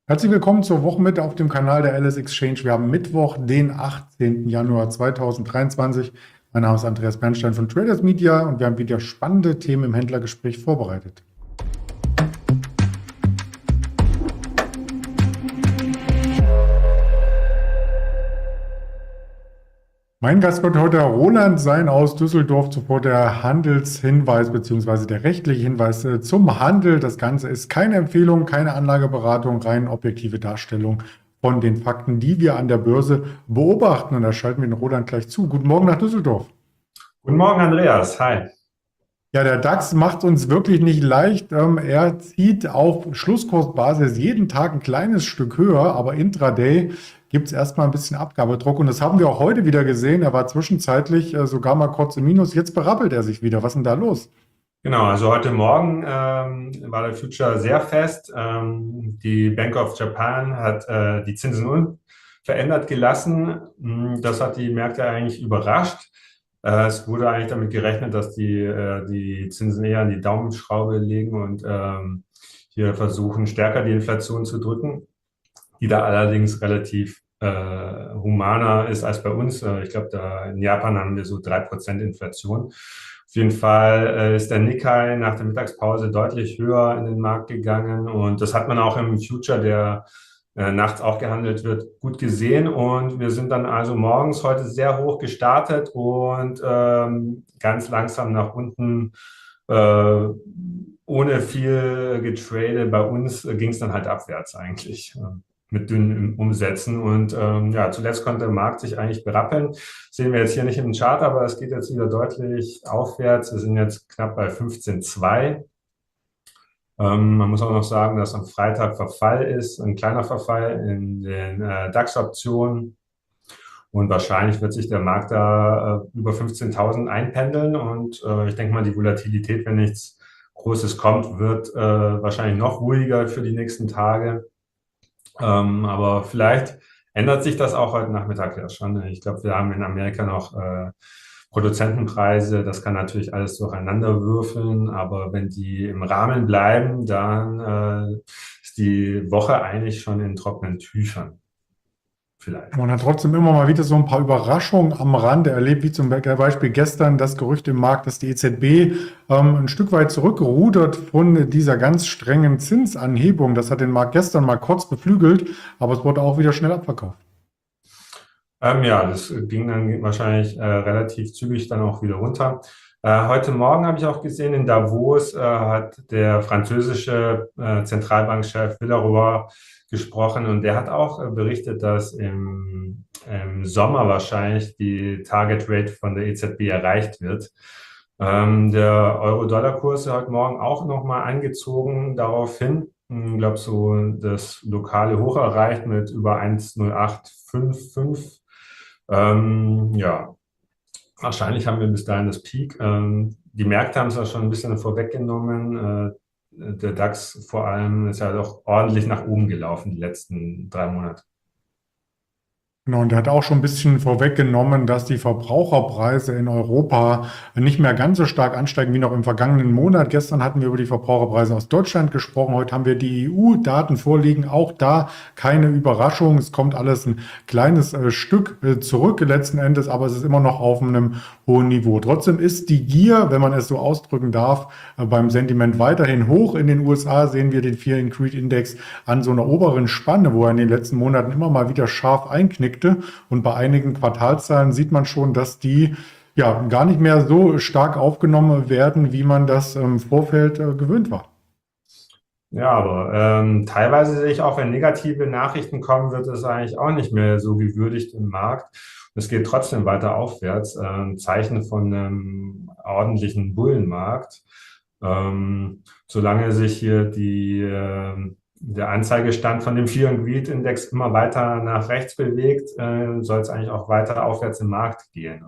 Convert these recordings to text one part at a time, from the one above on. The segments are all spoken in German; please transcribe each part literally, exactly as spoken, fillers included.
Herzlich willkommen zur Wochenmitte auf dem Kanal der Alice Exchange. Wir haben Mittwoch, den achtzehnten Januar zweitausenddreiundzwanzig. Mein Name ist Andreas Bernstein von Traders Media und wir haben wieder spannende Themen im Händlergespräch vorbereitet. Mein Gast wird heute Roland sein aus Düsseldorf, zuvor der Handelshinweis bzw. der rechtliche Hinweis äh, zum Handel. Das Ganze ist keine Empfehlung, keine Anlageberatung, rein objektive Darstellung von den Fakten, die wir an der Börse beobachten. Und da schalten wir den Roland gleich zu. Guten Morgen nach Düsseldorf. Guten Morgen, Andreas. Hi. Ja, der DAX macht uns wirklich nicht leicht. Ähm, Er zieht auf Schlusskursbasis jeden Tag ein kleines Stück höher, aber intraday gibt es erstmal ein bisschen Abgabedruck. Und das haben wir auch heute wieder gesehen. Er war zwischenzeitlich äh, sogar mal kurz im Minus. Jetzt berappelt er sich wieder. Was ist denn da los? Genau, also heute Morgen ähm, war der Future sehr fest. Ähm, die Bank of Japan hat äh, die Zinsen unverändert gelassen. Mm, Das hat die Märkte eigentlich überrascht. Äh, es wurde eigentlich damit gerechnet, dass die, äh, die Zinsen eher an die Daumenschraube legen und ähm, hier versuchen, stärker die Inflation zu drücken, die da allerdings relativ äh, humaner ist als bei uns. Äh, ich glaube, da in Japan haben wir so drei Prozent Inflation. Auf jeden Fall äh, ist der Nikkei nach der Mittagspause deutlich höher in den Markt gegangen und das hat man auch im Future, der äh, nachts auch gehandelt wird, gut gesehen. Und wir sind dann also morgens heute sehr hoch gestartet und ähm, ganz langsam nach unten, äh, ohne viel getradet. Bei uns ging es dann halt abwärts eigentlich. Äh, mit dünnen Umsätzen. Und ähm, ja, zuletzt konnte der Markt sich eigentlich berappeln. Sehen wir jetzt hier nicht im Chart, aber es geht jetzt wieder deutlich aufwärts. Wir sind jetzt knapp bei fünfzehn Komma zwei. Ähm, man muss auch noch sagen, dass am Freitag Verfall ist, ein kleiner Verfall in den äh, DAX-Optionen. Und wahrscheinlich wird sich der Markt da äh, über fünfzehntausend einpendeln. Und äh, ich denke mal, die Volatilität, wenn nichts Großes kommt, wird äh, wahrscheinlich noch ruhiger für die nächsten Tage. Ähm, aber vielleicht ändert sich das auch heute Nachmittag ja schon. Ich glaube, wir haben in Amerika noch äh, Produzentenpreise. Das kann natürlich alles durcheinander würfeln. Aber wenn die im Rahmen bleiben, dann äh, ist die Woche eigentlich schon in trockenen Tüchern. Vielleicht. Man hat trotzdem immer mal wieder so ein paar Überraschungen am Rande erlebt, wie zum Beispiel gestern das Gerücht im Markt, dass die E Z B ähm, ein Stück weit zurückgerudert von dieser ganz strengen Zinsanhebung. Das hat den Markt gestern mal kurz beflügelt, aber es wurde auch wieder schnell abverkauft. Ähm, ja, das ging dann wahrscheinlich äh, relativ zügig dann auch wieder runter. Äh, heute Morgen habe ich auch gesehen, in Davos äh, hat der französische äh, Zentralbankchef Villeroy gesprochen und der hat auch äh, berichtet, dass im, im Sommer wahrscheinlich die Target Rate von der E Z B erreicht wird. Ähm, der Euro-Dollar-Kurs ist heute Morgen auch nochmal angezogen daraufhin. Ich glaube, so das lokale Hoch erreicht mit über eins Komma null acht fünf fünf. Ähm, ja, wahrscheinlich haben wir bis dahin das Peak. Ähm, die Märkte haben es ja schon ein bisschen vorweggenommen. Äh, der DAX vor allem ist ja doch ordentlich nach oben gelaufen die letzten drei Monate. Genau, und der hat auch schon ein bisschen vorweggenommen, dass die Verbraucherpreise in Europa nicht mehr ganz so stark ansteigen wie noch im vergangenen Monat. Gestern hatten wir über die Verbraucherpreise aus Deutschland gesprochen. Heute haben wir die E U-Daten vorliegen. Auch da keine Überraschung. Es kommt alles ein kleines äh, Stück äh, zurück letzten Endes, aber es ist immer noch auf einem hohen Niveau. Trotzdem ist die Gier, wenn man es so ausdrücken darf, äh, beim Sentiment weiterhin hoch. In den U S A sehen wir den Fear and Greed Index an so einer oberen Spanne, wo er in den letzten Monaten immer mal wieder scharf einknickt. Und bei einigen Quartalzahlen sieht man schon, dass die ja gar nicht mehr so stark aufgenommen werden, wie man das im Vorfeld äh, gewöhnt war. Ja, aber ähm, teilweise sehe ich auch, wenn negative Nachrichten kommen, wird es eigentlich auch nicht mehr so gewürdigt im Markt. Es geht trotzdem weiter aufwärts. Äh, ein Zeichen von einem ordentlichen Bullenmarkt. Ähm, solange sich hier die, äh, der Anzeigestand von dem Fear and Greed Index immer weiter nach rechts bewegt, äh, soll es eigentlich auch weiter aufwärts im Markt gehen.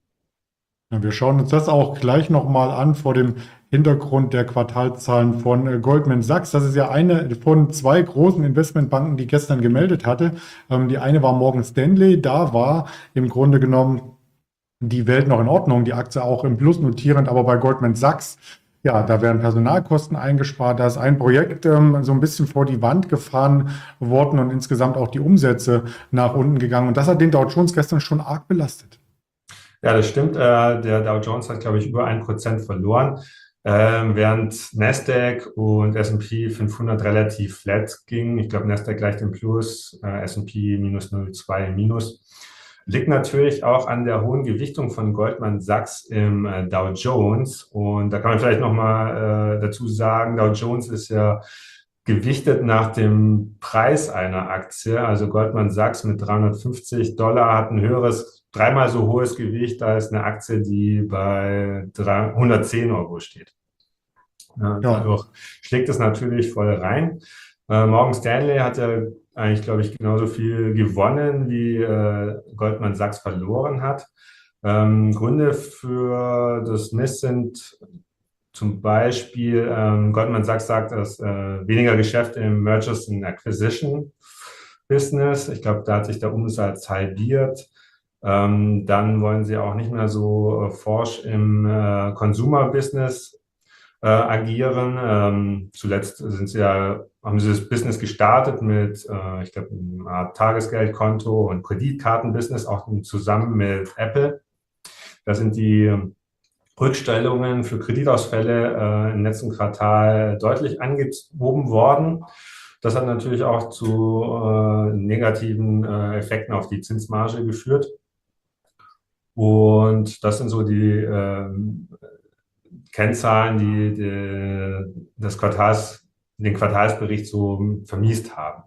Ja, wir schauen uns das auch gleich nochmal an vor dem Hintergrund der Quartalzahlen von äh, Goldman Sachs. Das ist ja eine von zwei großen Investmentbanken, die gestern gemeldet hatte. Ähm, die eine war Morgan Stanley. Da war im Grunde genommen die Welt noch in Ordnung, die Aktie auch im Plus notierend, aber bei Goldman Sachs Ja, da werden Personalkosten eingespart. Da ist ein Projekt ähm, so ein bisschen vor die Wand gefahren worden und insgesamt auch die Umsätze nach unten gegangen. Und das hat den Dow Jones gestern schon arg belastet. Ja, das stimmt. Äh, der Dow Jones hat, glaube ich, über ein Prozent verloren, ähm, während Nasdaq und S und P fünfhundert relativ flat gingen. Ich glaube, Nasdaq leicht im Plus, äh, S und P minus null Komma zwei im Minus. Liegt natürlich auch an der hohen Gewichtung von Goldman Sachs im äh, Dow Jones. Und da kann man vielleicht nochmal äh, dazu sagen, Dow Jones ist ja gewichtet nach dem Preis einer Aktie. Also Goldman Sachs mit dreihundertfünfzig Dollar hat ein höheres, dreimal so hohes Gewicht als eine Aktie, die bei hundertzehn Euro steht. Ja, Ja, dadurch schlägt es natürlich voll rein. Äh, Morgan Stanley hat ja eigentlich, glaube ich, genauso viel gewonnen, wie äh, Goldman Sachs verloren hat. Ähm, Gründe für das Miss sind zum Beispiel, ähm, Goldman Sachs sagt, dass äh, weniger Geschäft im Mergers and Acquisition Business. Ich glaube, da hat sich der Umsatz halbiert. Ähm, dann wollen sie auch nicht mehr so äh, forsch im äh, Consumer Business äh, agieren. Ähm, zuletzt sind sie ja, haben sie das Business gestartet mit, äh, ich glaube, einer Art Tagesgeldkonto und Kreditkartenbusiness, auch zusammen mit Apple. Da sind die Rückstellungen für Kreditausfälle äh, im letzten Quartal deutlich angehoben worden. Das hat natürlich auch zu äh, negativen äh, Effekten auf die Zinsmarge geführt. Und das sind so die äh, Kennzahlen, die, die das Quartals, den Quartalsbericht so vermiest haben.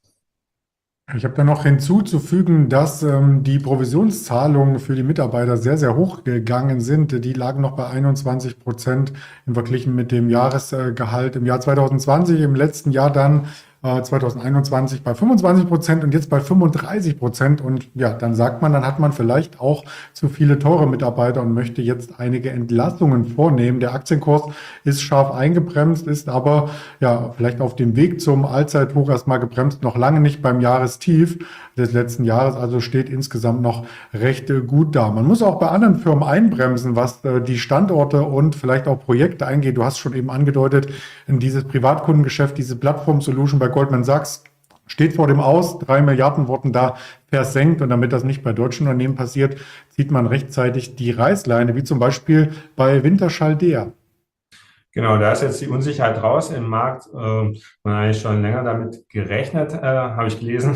ich habe da noch hinzuzufügen, dass ähm, die Provisionszahlungen für die Mitarbeiter sehr, sehr hoch gegangen sind. Die lagen noch bei einundzwanzig Prozent im Verglichen mit dem Jahresgehalt im Jahr zwanzig zwanzig, im letzten Jahr dann äh, zwanzig einundzwanzig bei fünfundzwanzig Prozent und jetzt bei fünfunddreißig Prozent. Und ja, dann sagt man, dann hat man vielleicht auch zu viele teure Mitarbeiter und möchte jetzt einige Entlassungen vornehmen. Der Aktienkurs ist scharf eingebremst, ist aber ja vielleicht auf dem Weg zum Allzeithoch erstmal gebremst, noch lange nicht beim Jahrestief des letzten Jahres, also steht insgesamt noch recht äh, gut da. Man muss auch bei anderen Firmen einbremsen, was äh, die Standorte und vielleicht auch Projekte eingeht. Du hast schon eben angedeutet, in dieses Privatkundengeschäft, diese Plattform-Solution bei Goldman Sachs steht vor dem Aus. Drei Milliarden wurden da versenkt. Und damit das nicht bei deutschen Unternehmen passiert, zieht man rechtzeitig die Reißleine, wie zum Beispiel bei Wintershall Dea. Genau, da ist jetzt die Unsicherheit raus im Markt. Ähm, man hat eigentlich schon länger damit gerechnet, äh, habe ich gelesen.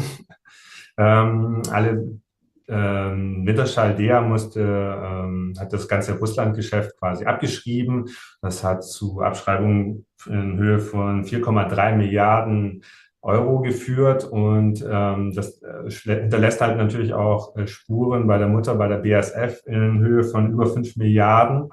Ähm, alle ähm, Wintershall Dea musste, ähm, hat das ganze Russlandgeschäft quasi abgeschrieben. Das hat zu Abschreibungen in Höhe von vier Komma drei Milliarden Euro geführt und ähm, das äh, hinterlässt halt natürlich auch äh, Spuren bei der Mutter, bei der B A S F in Höhe von über fünf Milliarden.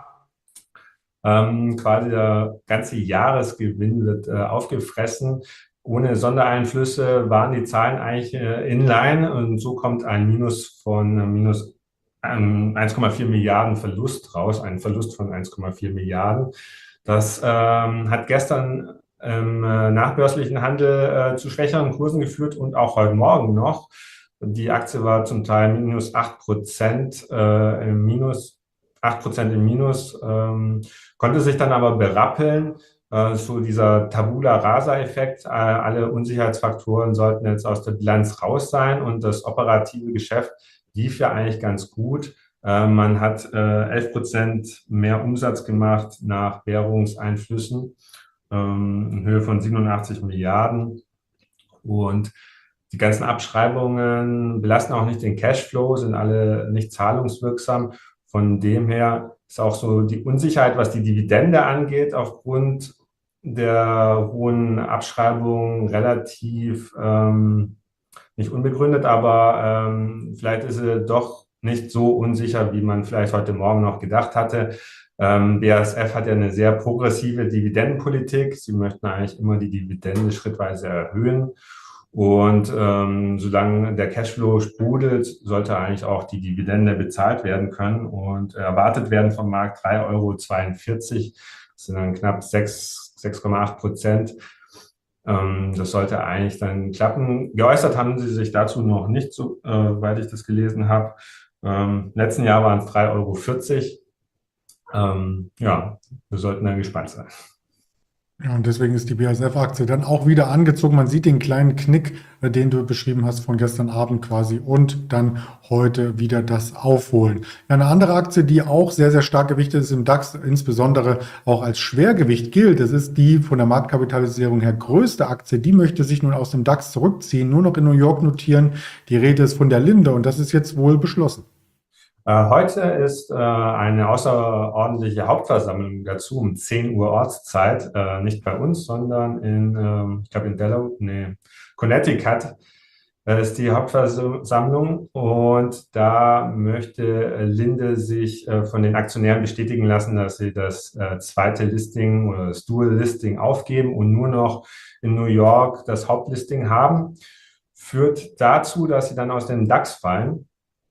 Ähm, quasi der ganze Jahresgewinn wird äh, aufgefressen. Ohne Sondereinflüsse waren die Zahlen eigentlich äh, inline und so kommt ein Minus von äh, minus ähm, eins Komma vier Milliarden Verlust raus, ein Verlust von eins Komma vier Milliarden. Das ähm, hat gestern im äh, nachbörslichen Handel äh, zu schwächeren Kursen geführt und auch heute Morgen noch. Die Aktie war zum Teil minus acht Prozent äh, im Minus, acht Prozent im Minus, ähm, konnte sich dann aber berappeln. Äh, so dieser Tabula-Rasa-Effekt, äh, alle Unsicherheitsfaktoren sollten jetzt aus der Bilanz raus sein und das operative Geschäft lief ja eigentlich ganz gut. Äh, man hat äh, elf Prozent mehr Umsatz gemacht nach Währungseinflüssen ähm, in Höhe von siebenundachtzig Milliarden. Und die ganzen Abschreibungen belasten auch nicht den Cashflow, sind alle nicht zahlungswirksam. Von dem her ist auch so die Unsicherheit, was die Dividende angeht, aufgrund der hohen Abschreibungen relativ ähm, nicht unbegründet, aber ähm, vielleicht ist sie doch nicht so unsicher, wie man vielleicht heute Morgen noch gedacht hatte. Ähm, B A S F hat ja eine sehr progressive Dividendenpolitik. Sie möchten eigentlich immer die Dividende schrittweise erhöhen. Und ähm, solange der Cashflow sprudelt, sollte eigentlich auch die Dividende bezahlt werden können und erwartet werden vom Markt drei Euro zweiundvierzig. Das sind dann knapp sechs, sechs Komma acht Prozent. Ähm, das sollte eigentlich dann klappen. Geäußert haben sie sich dazu noch nicht, so, äh, weil ich das gelesen habe. Ähm, letzten Jahr waren es drei Euro vierzig. Ähm, ja, wir sollten dann gespannt sein. Ja, und deswegen ist die B A S F-Aktie dann auch wieder angezogen. Man sieht den kleinen Knick, äh, den du beschrieben hast von gestern Abend quasi und dann heute wieder das Aufholen. Ja, eine andere Aktie, die auch sehr, sehr stark gewichtet ist im DAX, insbesondere auch als Schwergewicht gilt, das ist die von der Marktkapitalisierung her größte Aktie. Die möchte sich nun aus dem DAX zurückziehen, nur noch in New York notieren. Die Rede ist von der Linde und das ist jetzt wohl beschlossen. Äh, heute ist äh, eine außerordentliche Hauptversammlung dazu um zehn Uhr Ortszeit, äh, nicht bei uns, sondern in, ähm, ich glaube in Delaware, nee, Connecticut äh, ist die Hauptversammlung und da möchte Linde sich äh, von den Aktionären bestätigen lassen, dass sie das äh, zweite Listing oder das Dual Listing aufgeben und nur noch in New York das Hauptlisting haben. Führt dazu, dass sie dann aus dem DAX fallen.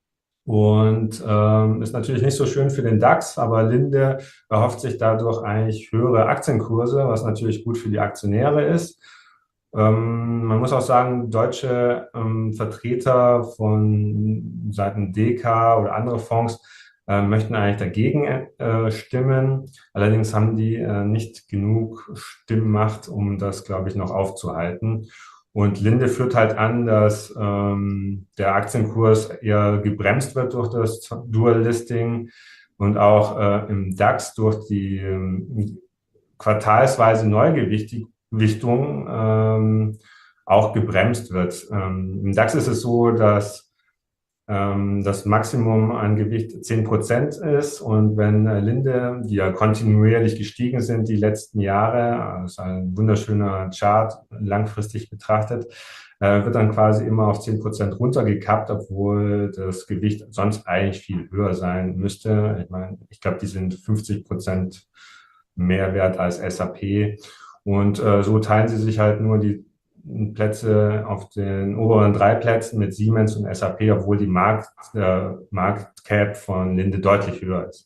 Und ähm, ist natürlich nicht so schön für den DAX, aber Linde erhofft sich dadurch eigentlich höhere Aktienkurse, was natürlich gut für die Aktionäre ist. Ähm, man muss auch sagen, deutsche ähm, Vertreter von Seiten D K oder andere Fonds äh, möchten eigentlich dagegen äh, stimmen. Allerdings haben die äh, nicht genug Stimmmacht, um das, glaube ich, noch aufzuhalten. Und Linde führt halt an, dass ähm, der Aktienkurs eher gebremst wird durch das Dual Listing und auch äh, im DAX durch die ähm, quartalsweise Neugewichtung ähm, auch gebremst wird. Ähm, Im DAX ist es so, dass ähm, das Maximum an Gewicht zehn Prozent ist und wenn äh, Linde, die ja kontinuierlich gestiegen sind die letzten Jahre, das ist ein wunderschöner Chart, langfristig betrachtet, äh, wird dann quasi immer auf zehn Prozent runtergekappt, obwohl das Gewicht sonst eigentlich viel höher sein müsste. Ich meine, ich glaube, die sind fünfzig Prozent mehr wert als S and P. Und äh, so teilen sie sich halt nur die Plätze auf den oberen drei Plätzen mit Siemens und S A P, obwohl die Markt, äh, Marktcap von Linde deutlich höher ist.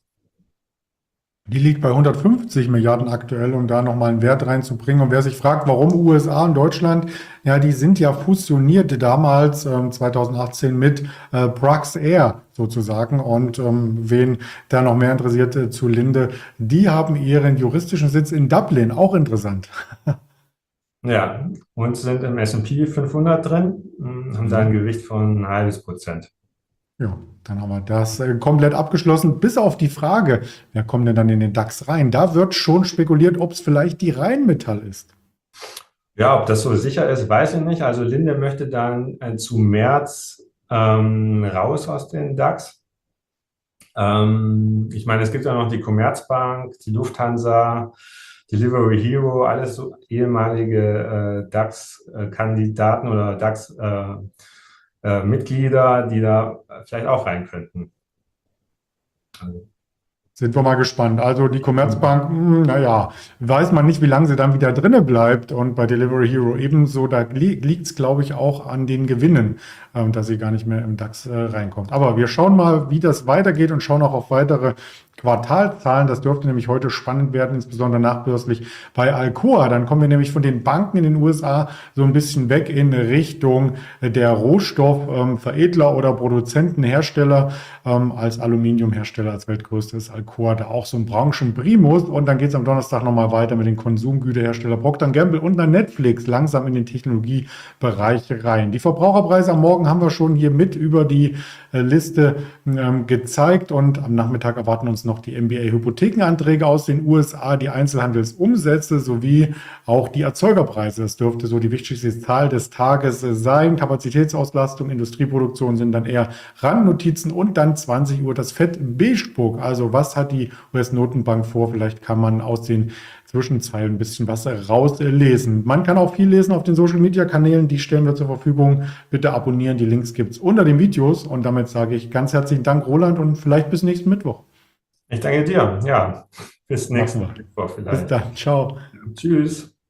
Die liegt bei hundertfünfzig Milliarden aktuell, um da nochmal einen Wert reinzubringen. Und wer sich fragt, warum U S A und Deutschland, ja, die sind ja fusioniert damals ähm, zweitausendachtzehn mit äh, Praxair sozusagen. Und ähm, wen da noch mehr interessiert äh, zu Linde, die haben ihren juristischen Sitz in Dublin. Auch interessant. Ja, und sind im S and P fünfhundert drin, haben da ein Gewicht von ein halbes Prozent. Ja, dann haben wir das äh, komplett abgeschlossen, bis auf die Frage, wer kommt denn dann in den DAX rein? Da wird schon spekuliert, ob es vielleicht die Rheinmetall ist. Ja, ob das so sicher ist, weiß ich nicht. Also Linde möchte dann äh, zu März ähm, raus aus den DAX. Ähm, ich meine, es gibt ja noch die Commerzbank, die Lufthansa, Delivery Hero, alles so ehemalige äh, DAX-Kandidaten oder DAX-Mitglieder, äh, äh, die da vielleicht auch rein könnten. Also, Sind wir mal gespannt. Also die Commerzbank, hm, naja, weiß man nicht, wie lange sie dann wieder drinne bleibt. Und bei Delivery Hero ebenso, da li liegt es, glaube ich, auch an den Gewinnen, ähm, dass sie gar nicht mehr im DAX äh, reinkommt. Aber wir schauen mal, wie das weitergeht und schauen auch auf weitere Quartalzahlen. Das dürfte nämlich heute spannend werden, insbesondere nachbörslich bei Alcoa. Dann kommen wir nämlich von den Banken in den U S A so ein bisschen weg in Richtung der Rohstoffveredler oder Produzentenhersteller. Ähm, als Aluminiumhersteller, als weltgrößtes Alcoa, da auch so ein Branchenprimus. Und dann geht es am Donnerstag nochmal weiter mit den Konsumgüterhersteller Procter and Gamble und dann Netflix langsam in den Technologiebereich rein. Die Verbraucherpreise am Morgen haben wir schon hier mit über die äh, Liste ähm, gezeigt und am Nachmittag erwarten uns noch die M B A-Hypothekenanträge aus den U S A, die Einzelhandelsumsätze sowie auch die Erzeugerpreise. Das dürfte so die wichtigste Zahl des Tages sein. Kapazitätsauslastung, Industrieproduktion sind dann eher Randnotizen und dann zwanzig Uhr das Fed Beige-Book. Also was hat die U S-Notenbank vor? Vielleicht kann man aus den Zwischenzeilen ein bisschen was rauslesen. Man kann auch viel lesen auf den Social-Media-Kanälen. Die stellen wir zur Verfügung. Bitte abonnieren. Die Links gibt es unter den Videos. Und damit sage ich ganz herzlichen Dank, Roland, und vielleicht bis nächsten Mittwoch. Ich danke dir. Ja, bis nächsten Mittwoch vielleicht. Bis dann. Ciao. Tschüss.